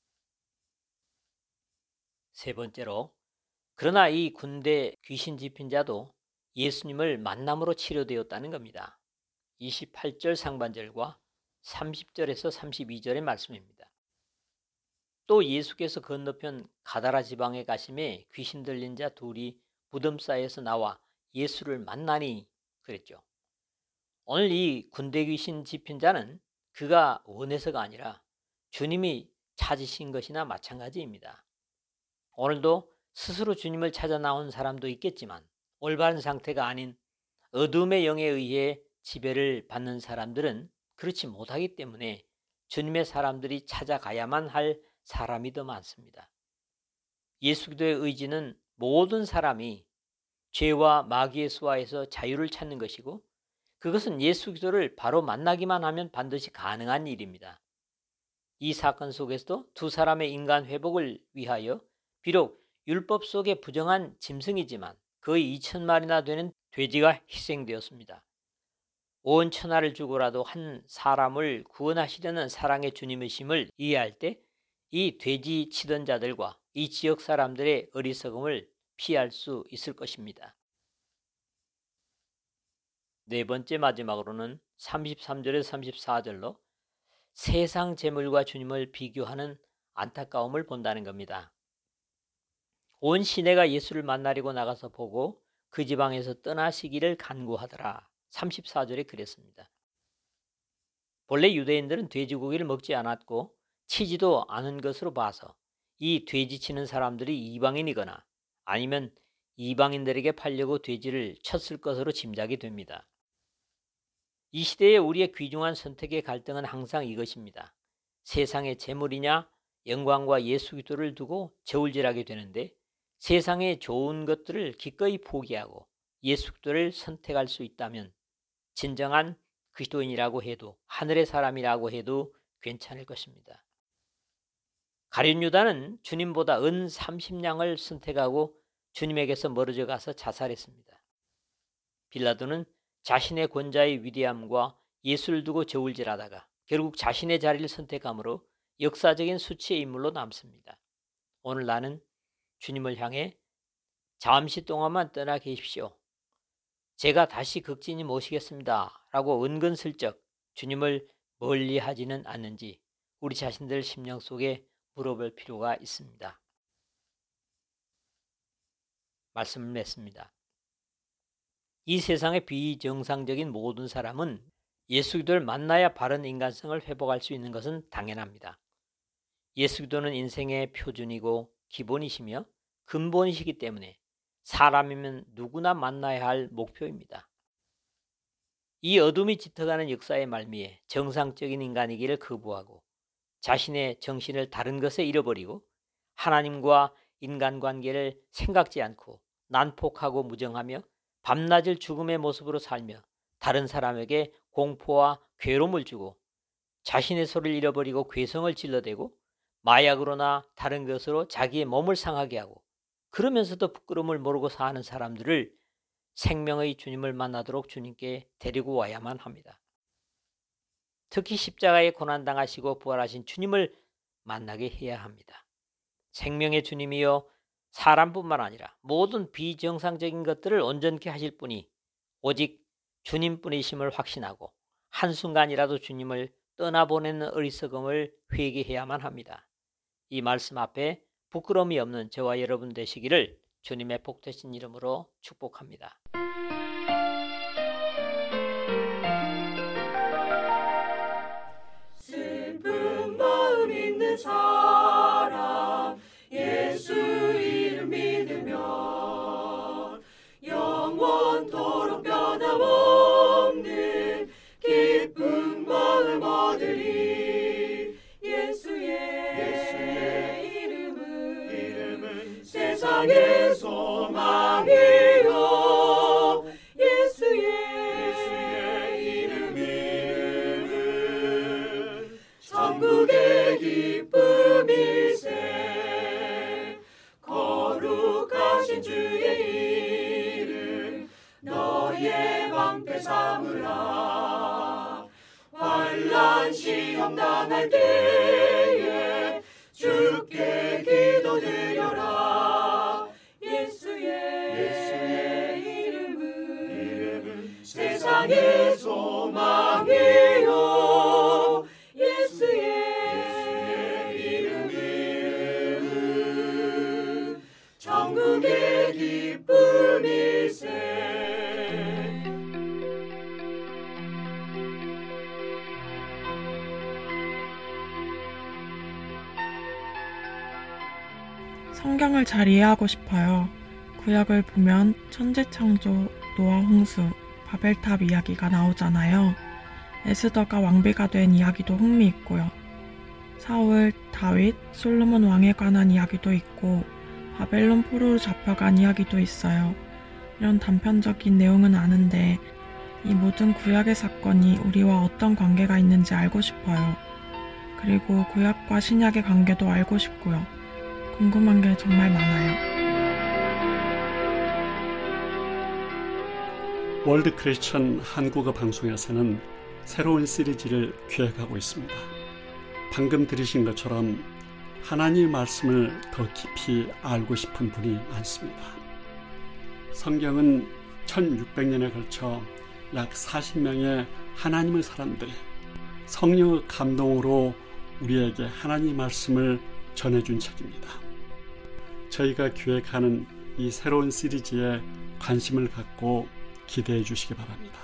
D: 세 번째로, 그러나 이 군대 귀신 집힌 자도 예수님을 만남으로 치료되었다는 겁니다. 이십팔 절 상반절과 삼십 절에서 삼십이 절의 말씀입니다. 또 예수께서 건너편 가다라 지방에 가심에 귀신 들린 자 둘이 무덤 사이에서 나와 예수를 만나니 그랬죠. 오늘 이 군대 귀신 집힌 자는 그가 원해서가 아니라 주님이 찾으신 것이나 마찬가지입니다. 오늘도 스스로 주님을 찾아 나온 사람도 있겠지만 올바른 상태가 아닌 어둠의 영에 의해 지배를 받는 사람들은 그렇지 못하기 때문에 주님의 사람들이 찾아가야만 할 사람이 더 많습니다. 예수 기도의 의지는 모든 사람이 죄와 마귀의 수하에서 자유를 찾는 것이고 그것은 예수 기도를 바로 만나기만 하면 반드시 가능한 일입니다. 이 사건 속에서도 두 사람의 인간 회복을 위하여 비록 율법 속의 부정한 짐승이지만 거의 이천 마리나 되는 돼지가 희생되었습니다. 온 천하를 주고라도 한 사람을 구원하시려는 사랑의 주님이심을 이해할 때 이 돼지 치던 자들과 이 지역 사람들의 어리석음을 피할 수 있을 것입니다. 네 번째 마지막으로는 삼십삼 절에서 삼십사 절로 세상 재물과 주님을 비교하는 안타까움을 본다는 겁니다. 온 시내가 예수를 만나려고 나가서 보고 그 지방에서 떠나시기를 간구하더라. 삼십사 절에 그랬습니다. 본래 유대인들은 돼지고기를 먹지 않았고 치지도 않은 것으로 봐서 이 돼지 치는 사람들이 이방인이거나 아니면 이방인들에게 팔려고 돼지를 쳤을 것으로 짐작이 됩니다. 이 시대에 우리의 귀중한 선택의 갈등은 항상 이것입니다. 세상의 재물이냐 영광과 예수 기도를 두고 저울질하게 되는데 세상의 좋은 것들을 기꺼이 포기하고 예수 기도를 선택할 수 있다면 진정한 그리스도인이라고 해도 하늘의 사람이라고 해도 괜찮을 것입니다. 가룟 유다는 주님보다 은 삼십 냥을 선택하고 주님에게서 멀어져 가서 자살했습니다. 빌라도는 자신의 권자의 위대함과 예수를 두고 저울질하다가 결국 자신의 자리를 선택함으로 역사적인 수치의 인물로 남습니다. 오늘 나는 주님을 향해 잠시 동안만 떠나 계십시오. 제가 다시 극진히 모시겠습니다. 라고 은근슬쩍 주님을 멀리하지는 않는지 우리 자신들 심령 속에 물어볼 필요가 있습니다. 말씀을 맺습니다. 이 세상의 비정상적인 모든 사람은 예수 기도를 만나야 바른 인간성을 회복할 수 있는 것은 당연합니다. 예수 기도는 인생의 표준이고 기본이시며 근본이시기 때문에 사람이면 누구나 만나야 할 목표입니다. 이 어둠이 짙어가는 역사의 말미에 정상적인 인간이기를 거부하고 자신의 정신을 다른 것에 잃어버리고 하나님과 인간관계를 생각지 않고 난폭하고 무정하며 밤낮을 죽음의 모습으로 살며 다른 사람에게 공포와 괴로움을 주고 자신의 소리를 잃어버리고 괴성을 질러대고 마약으로나 다른 것으로 자기의 몸을 상하게 하고 그러면서도 부끄러움을 모르고 사는 사람들을 생명의 주님을 만나도록 주님께 데리고 와야만 합니다. 특히 십자가에 고난당하시고 부활하신 주님을 만나게 해야 합니다. 생명의 주님이여 사람뿐만 아니라 모든 비정상적인 것들을 온전케 하실 분이 오직 주님뿐이심을 확신하고 한순간이라도 주님을 떠나보내는 어리석음을 회개해야만 합니다. 이 말씀 앞에 부끄러움이 없는 저와 여러분 되시기를 주님의 복되신 이름으로 축복합니다.
C: 슬픈 마음 있는 사람 예수 이름 믿으면 영원토록 변함없는 기쁜 마음 얻으리. 예수의, 예수의 이름은, 이름은 세상의 소망이요 예수의, 예수의 이름, 이름은 천국의 기쁨일세. 거룩하신 주의 이름 너의 방패 삼으라. 환난 시험 당할 때에 주께 기도드려라. 예수의, 예수의 이름은, 이름은 세상의 소망이요 예수의, 예수의 이름, 이름은 천국의 기쁨일세.
F: 성경을 잘 이해하고 싶어요. 구약을 보면 천지창조, 노아 홍수, 바벨탑 이야기가 나오잖아요. 에스더가 왕비가 된 이야기도 흥미있고요. 사울, 다윗, 솔로몬 왕에 관한 이야기도 있고 바벨론 포로로 잡혀간 이야기도 있어요. 이런 단편적인 내용은 아는데 이 모든 구약의 사건이 우리와 어떤 관계가 있는지 알고 싶어요. 그리고 구약과 신약의 관계도 알고 싶고요. 궁금한 게 정말 많아요.
B: 월드 크리스천 한국어 방송에서는 새로운 시리즈를 기획하고 있습니다. 방금 들으신 것처럼 하나님의 말씀을 더 깊이 알고 싶은 분이 많습니다. 성경은 천육백 년에 걸쳐 약 사십 명의 하나님의 사람들이 성령의 감동으로 우리에게 하나님의 말씀을 전해준 책입니다. 저희가 기획하는 이 새로운 시리즈에 관심을 갖고 기대해 주시기 바랍니다.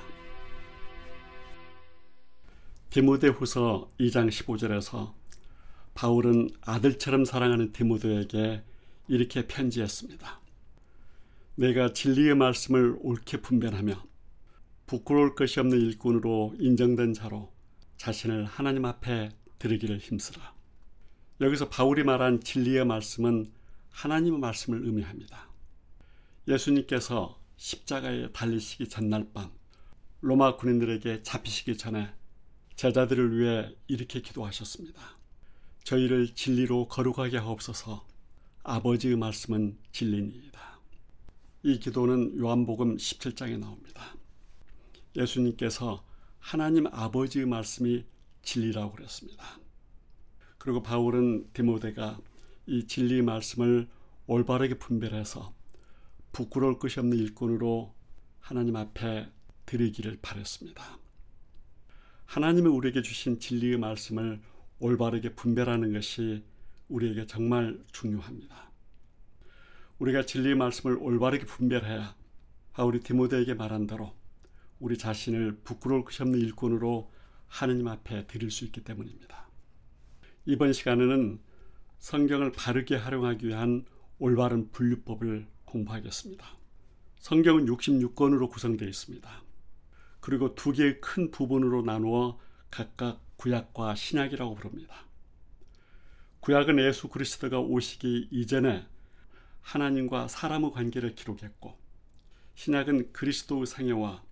B: 디모데후서 이 장 십오 절에서 바울은 아들처럼 사랑하는 디모데에게 이렇게 편지했습니다. 내가 진리의 말씀을 옳게 분별하며 부끄러울 것이 없는 일꾼으로 인정된 자로 자신을 하나님 앞에 드리기를 힘쓰라. 여기서 바울이 말한 진리의 말씀은 하나님의 말씀을 의미합니다. 예수님께서 십자가에 달리시기 전날 밤 로마 군인들에게 잡히시기 전에 제자들을 위해 이렇게 기도하셨습니다. 저희를 진리로 거룩하게 하옵소서. 아버지의 말씀은 진리니이다. 이 기도는 요한복음 십칠 장에 나옵니다. 예수님께서 하나님 아버지의 말씀이 진리라고 그랬습니다. 그리고 바울은 디모데가 이 진리의 말씀을 올바르게 분별해서 부끄러울 것이 없는 일꾼으로 하나님 앞에 드리기를 바랬습니다. 하나님이 우리에게 주신 진리의 말씀을 올바르게 분별하는 것이 우리에게 정말 중요합니다. 우리가 진리의 말씀을 올바르게 분별해야 바울이 디모데에게 말한 대로 우리 자신을 부끄러울 것이 없는 일꾼으로 하나님 앞에 드릴 수 있기 때문입니다. 이번 시간에는 성경을 바르게 활용하기 위한 올바른 분류법을 공부하겠습니다. 성경은 육십육 권으로 구성되어 있습니다. 그리고 두 개의 큰 부분으로 나누어 각각 구약과 신약이라고 부릅니다. 구약은 예수 그리스도가 오시기 이전에 하나님과 사람의 관계를 기록했고, 신약은 그리스도의 생애와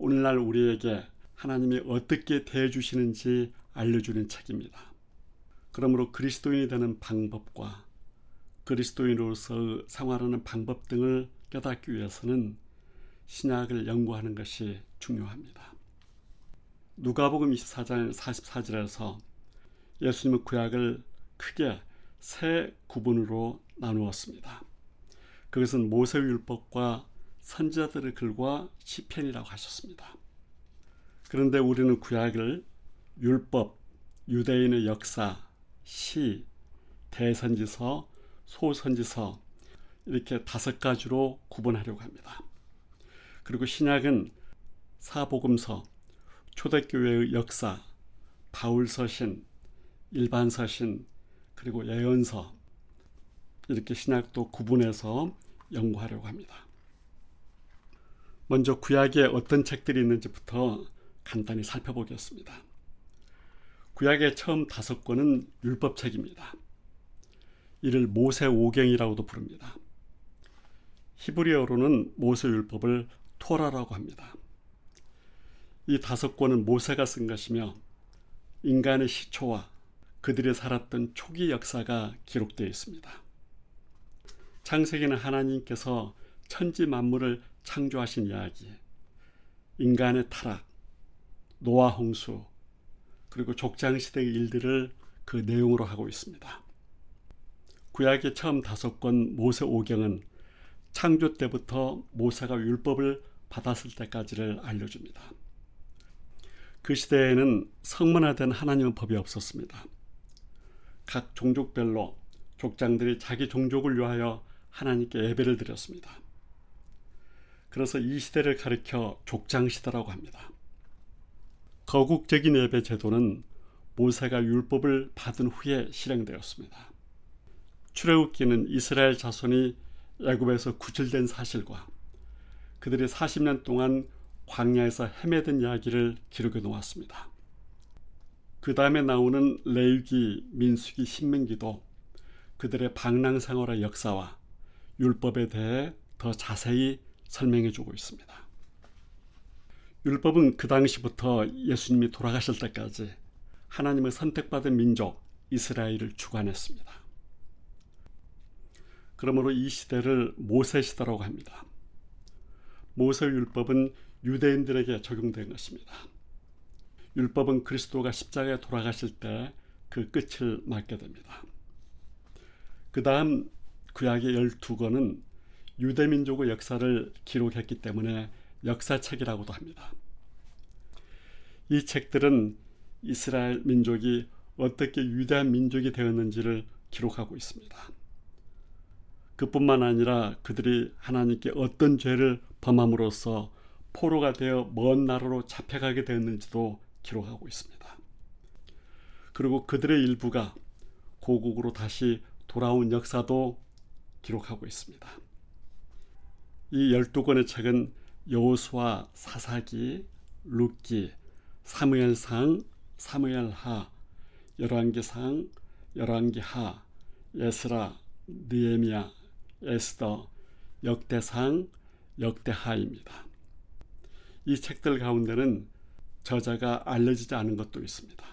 B: 오늘날 우리에게 하나님이 어떻게 대해주시는지 알려주는 책입니다. 그러므로 그리스도인이 되는 방법과 그리스도인으로서 생활하는 방법 등을 깨닫기 위해서는 신약을 연구하는 것이 중요합니다. 누가복음 이십사 장 사십사 절에서 예수님은 구약을 크게 세 구분으로 나누었습니다. 그것은 모세율법과 선지자들의 글과 시편이라고 하셨습니다. 그런데 우리는 구약을 율법, 유대인의 역사, 시, 대선지서, 소선지서 이렇게 다섯 가지로 구분하려고 합니다. 그리고 신약은 사복음서, 초대교회의 역사, 바울서신, 일반서신, 그리고 예언서 이렇게 신약도 구분해서 연구하려고 합니다. 먼저 구약에 어떤 책들이 있는지부터 간단히 살펴보겠습니다. 구약의 처음 다섯 권은 율법책입니다. 이를 모세오경이라고도 부릅니다. 히브리어로는 모세율법을 토라라고 합니다. 이 다섯 권은 모세가 쓴 것이며 인간의 시초와 그들이 살았던 초기 역사가 기록되어 있습니다. 창세기는 하나님께서 천지 만물을 창조하신 이야기, 인간의 타락, 노아 홍수, 그리고 족장시대의 일들을 그 내용으로 하고 있습니다. 구약의 처음 다섯 권 모세오경은 창조 때부터 모세가 율법을 받았을 때까지를 알려줍니다. 그 시대에는 성문화된 하나님의 법이 없었습니다. 각 종족별로 족장들이 자기 종족을 위하여 하나님께 예배를 드렸습니다. 그래서 이 시대를 가리켜 족장시대라고 합니다. 거국적인 예배 제도는 모세가 율법을 받은 후에 실행되었습니다. 출애굽기는 이스라엘 자손이 애굽에서 구출된 사실과 그들이 사십 년 동안 광야에서 헤매던 이야기를 기록해 놓았습니다. 그 다음에 나오는 레위기, 민수기, 신명기도 그들의 방랑 생활의 역사와 율법에 대해 더 자세히 설명해 주고 있습니다. 율법은 그 당시부터 예수님이 돌아가실 때까지 하나님의 선택받은 민족 이스라엘을 주관했습니다. 그러므로 이 시대를 모세 시대라고 합니다. 모세 율법은 유대인들에게 적용된 것입니다. 율법은 그리스도가 십자가에 돌아가실 때 그 끝을 맞게 됩니다. 그 다음 구약의 열두 권은 유대민족의 역사를 기록했기 때문에 역사책이라고도 합니다. 이 책들은 이스라엘 민족이 어떻게 위대한 민족이 되었는지를 기록하고 있습니다. 그뿐만 아니라 그들이 하나님께 어떤 죄를 범함으로써 포로가 되어 먼 나라로 잡혀가게 되었는지도 기록하고 있습니다. 그리고 그들의 일부가 고국으로 다시 돌아온 역사도 기록하고 있습니다. 이 열두 권의 책은 여호수아, 사사기, 룻기, 사무엘상, 사무엘하, 열왕기상, 열왕기하, 에스라, 느헤미야, 에스더, 역대상, 역대하입니다. 이 책들 가운데는 저자가 알려지지 않은 것도 있습니다.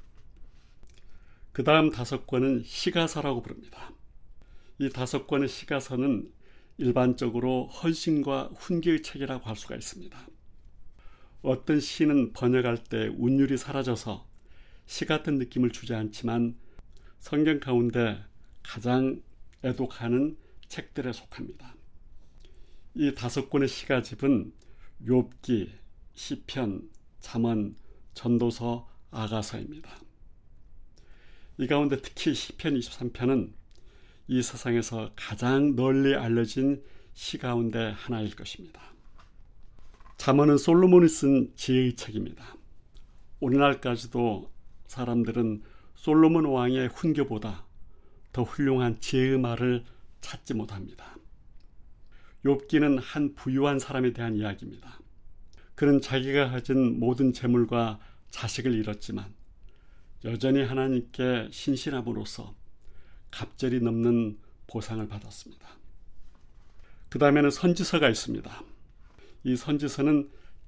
B: 그 다음 다섯 권은 시가서라고 부릅니다. 이 다섯 권의 시가서는 일반적으로 헌신과 훈계의 책이라고 할 수가 있습니다. 어떤 시는 번역할 때 운율이 사라져서 시 같은 느낌을 주지 않지만 성경 가운데 가장 애독하는 책들에 속합니다. 이 다섯 권의 시가집은 욥기, 시편, 잠언, 전도서, 아가서입니다. 이 가운데 특히 시편 이십삼 편은 이 세상에서 가장 널리 알려진 시 가운데 하나일 것입니다. 잠언은 솔로몬이 쓴 지혜의 책입니다. 오늘날까지도 사람들은 솔로몬 왕의 훈계보다 더 훌륭한 지혜의 말을 찾지 못합니다. 욥기는 한 부유한 사람에 대한 이야기입니다. 그는 자기가 가진 모든 재물과 자식을 잃었지만 여전히 하나님께 신실함으로써 갑절이 넘는 보상을 받았습니다. 그 다음에는 선지서가 있습니다. 이 선지서는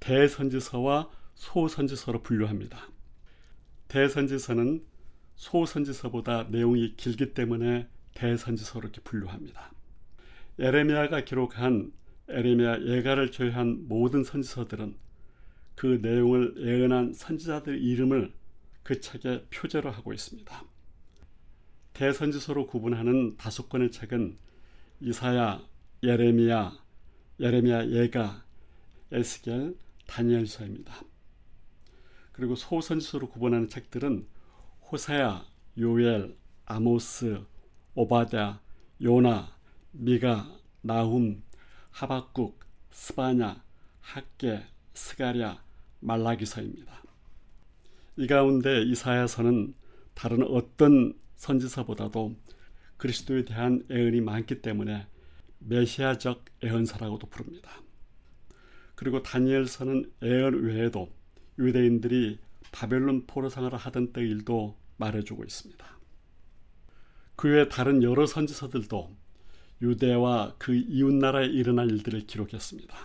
B: 대선지서와 소선지서로 분류합니다. 대선지서는 소선지서보다 내용이 길기 때문에 대선지서로 이렇게 분류합니다. 에레미야가 기록한 에레미야 예가를 제외한 모든 선지서들은 그 내용을 예언한 선지자들의 이름을 그 책에 표제로 하고 있습니다. 대선지서로 구분하는 다섯 권의 책은 이사야, 예레미야, 예레미야 예가, 에스겔, 다니엘서입니다. 그리고 소선지서로 구분하는 책들은 호세아, 요엘, 아모스, 오바댜, 요나, 미가, 나훔, 하박국, 스바냐, 학개, 스가랴, 말라기서입니다. 이 가운데 이사야서는 다른 어떤 선지서보다도 그리스도에 대한 예언이 많기 때문에 메시아적 예언서라고도 부릅니다. 그리고 다니엘서는 예언 외에도 유대인들이 바벨론 포로 생활을 하던 때 일도 말해주고 있습니다. 그 외 다른 여러 선지서들도 유대와 그 이웃나라에 일어날 일들을 기록했습니다.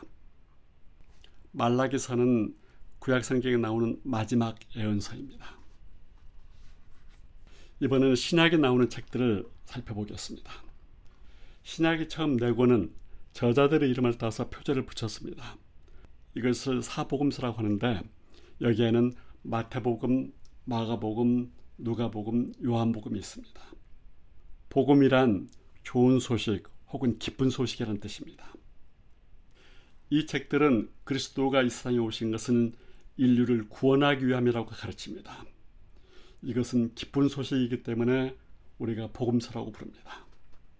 B: 말라기서는 구약성경에 나오는 마지막 예언서입니다. 이번에는 신약에 나오는 책들을 살펴보겠습니다. 신약이 처음 네 권은 저자들의 이름을 따서 표제를 붙였습니다. 이것을 사복음서라고 하는데 여기에는 마태복음, 마가복음, 누가복음, 요한복음이 있습니다. 복음이란 좋은 소식 혹은 기쁜 소식이라는 뜻입니다. 이 책들은 그리스도가 이 세상에 오신 것은 인류를 구원하기 위함이라고 가르칩니다. 이것은 기쁜 소식이기 때문에 우리가 복음서라고 부릅니다.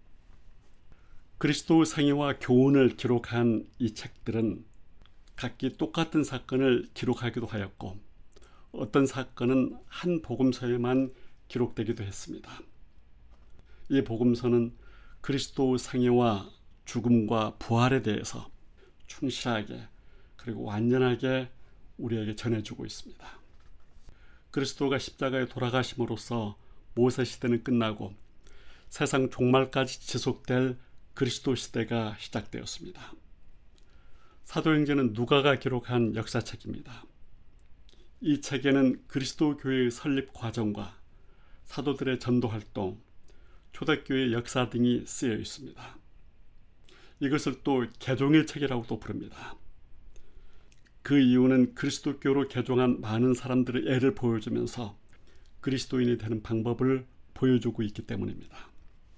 B: 그리스도의 생애와 교훈을 기록한 이 책들은 각기 똑같은 사건을 기록하기도 하였고 어떤 사건은 한 복음서에만 기록되기도 했습니다. 이 복음서는 그리스도의 생애와 죽음과 부활에 대해서 충실하게 그리고 완전하게 우리에게 전해주고 있습니다. 그리스도가 십자가에 돌아가심으로써 모세 시대는 끝나고 세상 종말까지 지속될 그리스도 시대가 시작되었습니다. 사도행전은 누가가 기록한 역사책입니다. 이 책에는 그리스도 교회의 설립 과정과 사도들의 전도활동, 초대교회의 역사 등이 쓰여 있습니다. 이것을 또 개종의 책이라고도 부릅니다. 그 이유는 그리스도교로 개종한 많은 사람들의 예를 보여주면서 그리스도인이 되는 방법을 보여주고 있기 때문입니다.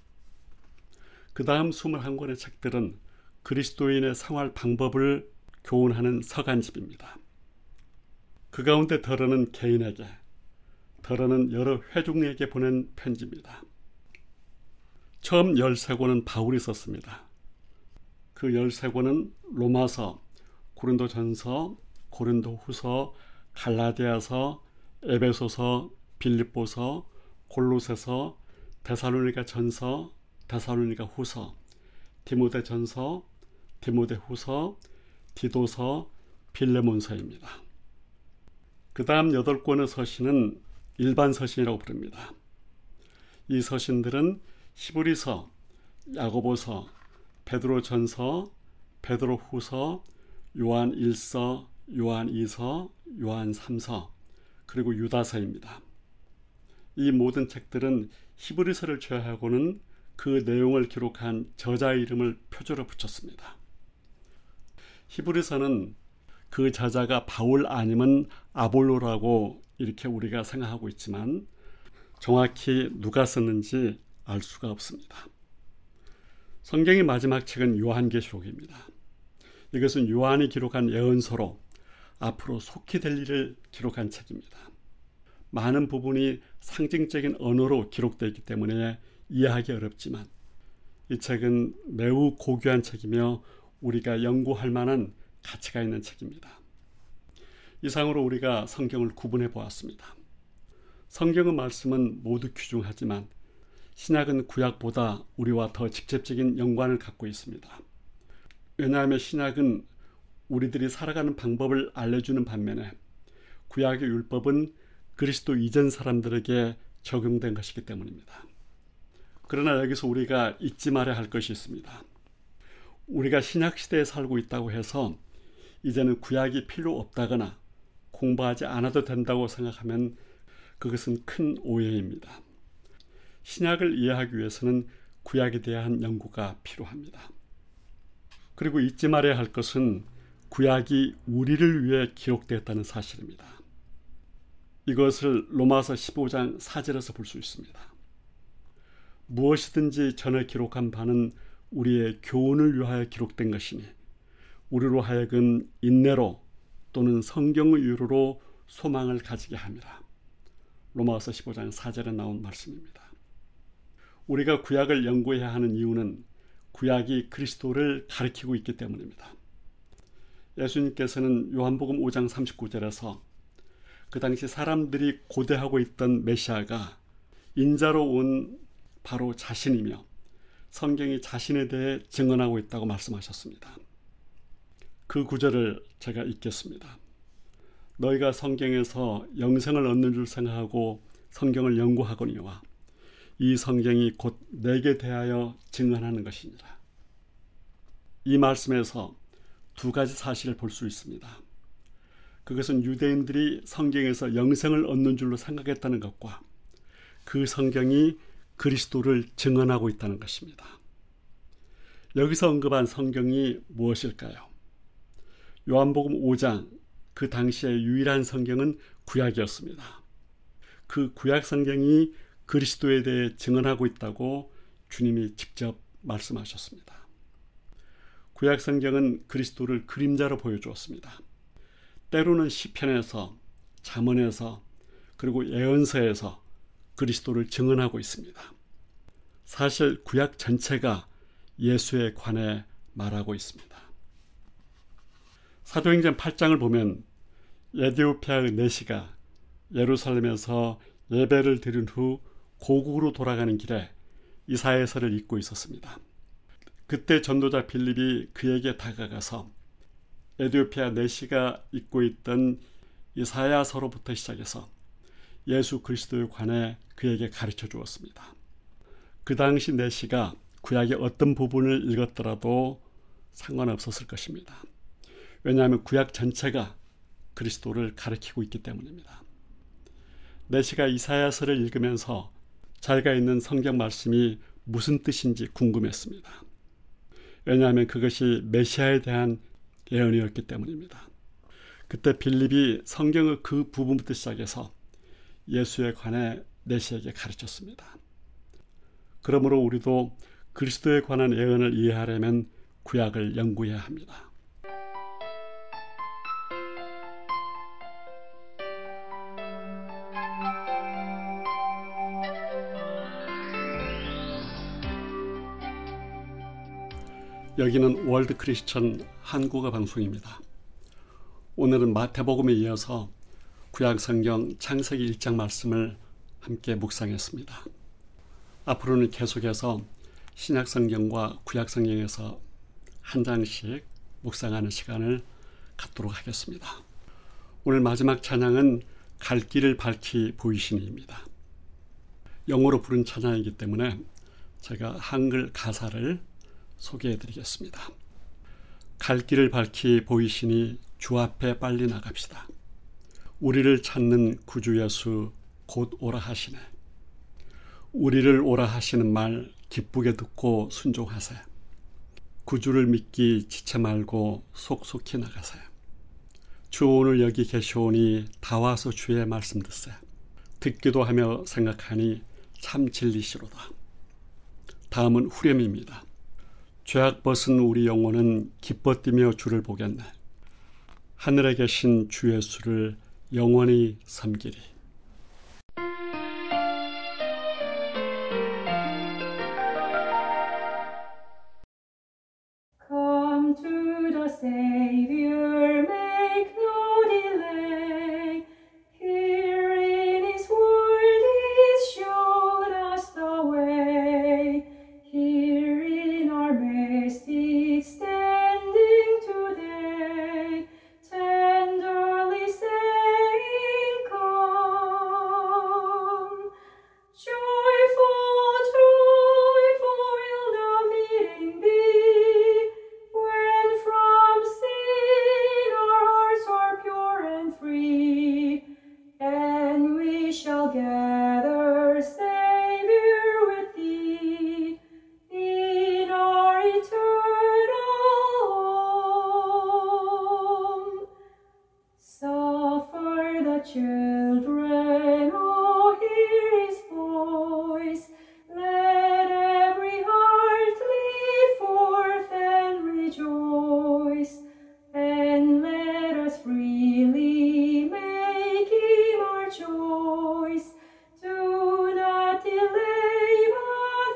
B: 그 다음 이십일 권의 책들은 그리스도인의 생활 방법을 교훈하는 서간집입니다. 그 가운데 덜어는 개인에게, 덜어는 여러 회중에게 보낸 편지입니다. 처음 열세 권은 바울이 썼습니다. 그 열세 권은 로마서, 고린도전서, 고린도후서, 갈라디아서, 에베소서, 빌립보서, 골로새서, 데살로니가전서, 데살로니가후서, 디모데전서, 디모데후서, 디도서, 빌레몬서입니다. 그 다음 여덟 권의 서신은 일반 서신이라고 부릅니다. 이 서신들은 히브리서, 야고보서, 베드로전서, 베드로후서, 요한 일서, 요한 이서, 요한 삼서, 그리고 유다서입니다. 이 모든 책들은 히브리서를 제외하고는 그 내용을 기록한 저자의 이름을 표제로 붙였습니다. 히브리서는 그 저자가 바울 아니면 아볼로라고 이렇게 우리가 생각하고 있지만 정확히 누가 썼는지 알 수가 없습니다. 성경의 마지막 책은 요한계시록입니다. 이것은 요한이 기록한 예언서로 앞으로 속히 될 일을 기록한 책입니다. 많은 부분이 상징적인 언어로 기록되어 있기 때문에 이해하기 어렵지만 이 책은 매우 고귀한 책이며 우리가 연구할 만한 가치가 있는 책입니다. 이상으로 우리가 성경을 구분해 보았습니다. 성경의 말씀은 모두 귀중하지만 신약은 구약보다 우리와 더 직접적인 연관을 갖고 있습니다. 왜냐하면 신약은 우리들이 살아가는 방법을 알려주는 반면에 구약의 율법은 그리스도 이전 사람들에게 적용된 것이기 때문입니다. 그러나 여기서 우리가 잊지 말아야 할 것이 있습니다. 우리가 신약시대에 살고 있다고 해서 이제는 구약이 필요 없다거나 공부하지 않아도 된다고 생각하면 그것은 큰 오해입니다. 신약을 이해하기 위해서는 구약에 대한 연구가 필요합니다. 그리고 잊지 말아야 할 것은 구약이 우리를 위해 기록되었다는 사실입니다. 이것을 로마서 십오 장 사 절에서 볼 수 있습니다. 무엇이든지 전에 기록한 바는 우리의 교훈을 위하여 기록된 것이니 우리로 하여금 인내로 또는 성경의 유로로 소망을 가지게 함이라. 로마서 십오 장 사 절에 나온 말씀입니다. 우리가 구약을 연구해야 하는 이유는 구약이 그리스도를 가리키고 있기 때문입니다. 예수님께서는 요한복음 오 장 삼십구 절에서 그 당시 사람들이 고대하고 있던 메시아가 인자로 온 바로 자신이며 성경이 자신에 대해 증언하고 있다고 말씀하셨습니다. 그 구절을 제가 읽겠습니다. 너희가 성경에서 영생을 얻는 줄 생각하고 성경을 연구하거니와 이 성경이 곧 내게 대하여 증언하는 것이니라. 이 말씀에서 두 가지 사실을 볼 수 있습니다. 그것은 유대인들이 성경에서 영생을 얻는 줄로 생각했다는 것과 그 성경이 그리스도를 증언하고 있다는 것입니다. 여기서 언급한 성경이 무엇일까요? 요한복음 오 장, 그 당시의 유일한 성경은 구약이었습니다. 그 구약 성경이 그리스도에 대해 증언하고 있다고 주님이 직접 말씀하셨습니다. 구약 성경은 그리스도를 그림자로 보여주었습니다. 때로는 시편에서, 잠언에서, 그리고 예언서에서 그리스도를 증언하고 있습니다. 사실 구약 전체가 예수에 관해 말하고 있습니다. 사도행전 팔 장을 보면 에디오피아의 내시가 예루살렘에서 예배를 드린 후 고국으로 돌아가는 길에 이사야서를 읽고 있었습니다. 그때 전도자 빌립이 그에게 다가가서 에디오피아 내시가 읽고 있던 이사야서로부터 시작해서 예수 그리스도에 관해 그에게 가르쳐 주었습니다. 그 당시 내시가 구약의 어떤 부분을 읽었더라도 상관없었을 것입니다. 왜냐하면 구약 전체가 그리스도를 가리키고 있기 때문입니다. 내시가 이사야서를 읽으면서 자기가 있는 성경 말씀이 무슨 뜻인지 궁금했습니다. 왜냐하면 그것이 메시아에 대한 예언이었기 때문입니다. 그때 빌립이 성경의 그 부분부터 시작해서 예수에 관해 내시에게 가르쳤습니다. 그러므로 우리도 그리스도에 관한 예언을 이해하려면 구약을 연구해야 합니다. 여기는 월드 크리스천 한국어 방송입니다. 오늘은 마태복음에 이어서 구약 성경 창세기 일 장 말씀을 함께 묵상했습니다. 앞으로는 계속해서 신약 성경과 구약 성경에서 한 장씩 묵상하는 시간을 갖도록 하겠습니다. 오늘 마지막 찬양은 갈 길을 밝히 보이시니입니다. 영어로 부른 찬양이기 때문에 제가 한글 가사를 소개해드리겠습니다. 갈 길을 밝히 보이시니 주 앞에 빨리 나갑시다. 우리를 찾는 구주 예수 곧 오라 하시네. 우리를 오라 하시는 말 기쁘게 듣고 순종하세. 구주를 믿기 지체 말고 속속히 나가세. 주 오늘 여기 계시오니 다 와서 주의 말씀 듣세. 듣기도 하며 생각하니 참 진리시로다. 다음은 후렴입니다. 죄악 벗은 우리 영혼은 기뻐 뛰며 주를 보겠네. 하늘에 계신 주 예수를 영원히 섬기리.
E: Come to the Savior, make no delay. Here in His word He's shown us the way. Here in our midst He's standing today, tenderly saying, Come. children, oh, hear his voice. Let every heart leap forth and rejoice, and let us freely make him our choice. Do not delay, but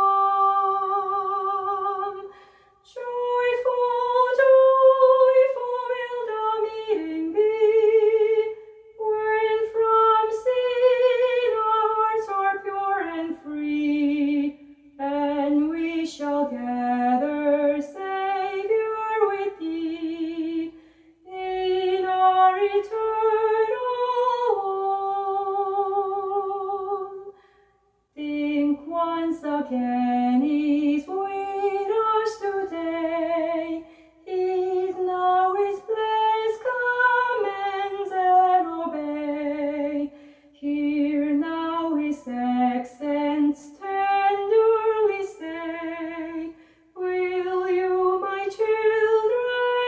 E: come. Joyful, joyful will the meeting be, when from sin our hearts are pure and free, and we shall gather, Savior, with thee in our eternal home. Think once again he's with us today. Heed now his blessed commands and obey. Hear now his accents tenderly say, will you, my children,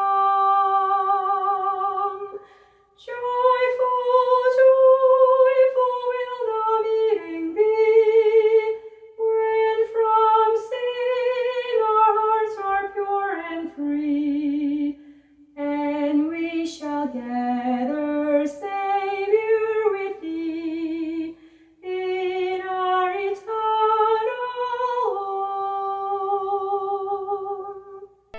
E: come? Joyful, joyful will the meeting be, when from sin our hearts are pure and free, and we shall gather, Savior, with thee in our eternal home.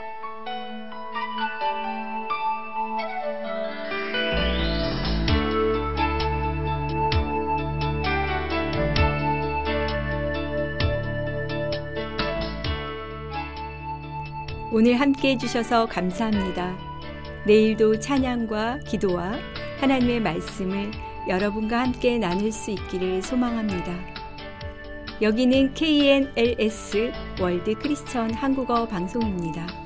A: 오늘 함께 해주셔서 감사합니다. 내일도 찬양과 기도와 하나님의 말씀을 여러분과 함께 나눌 수 있기를 소망합니다. 여기는 케이엔엘에스 월드 크리스천 한국어 방송입니다.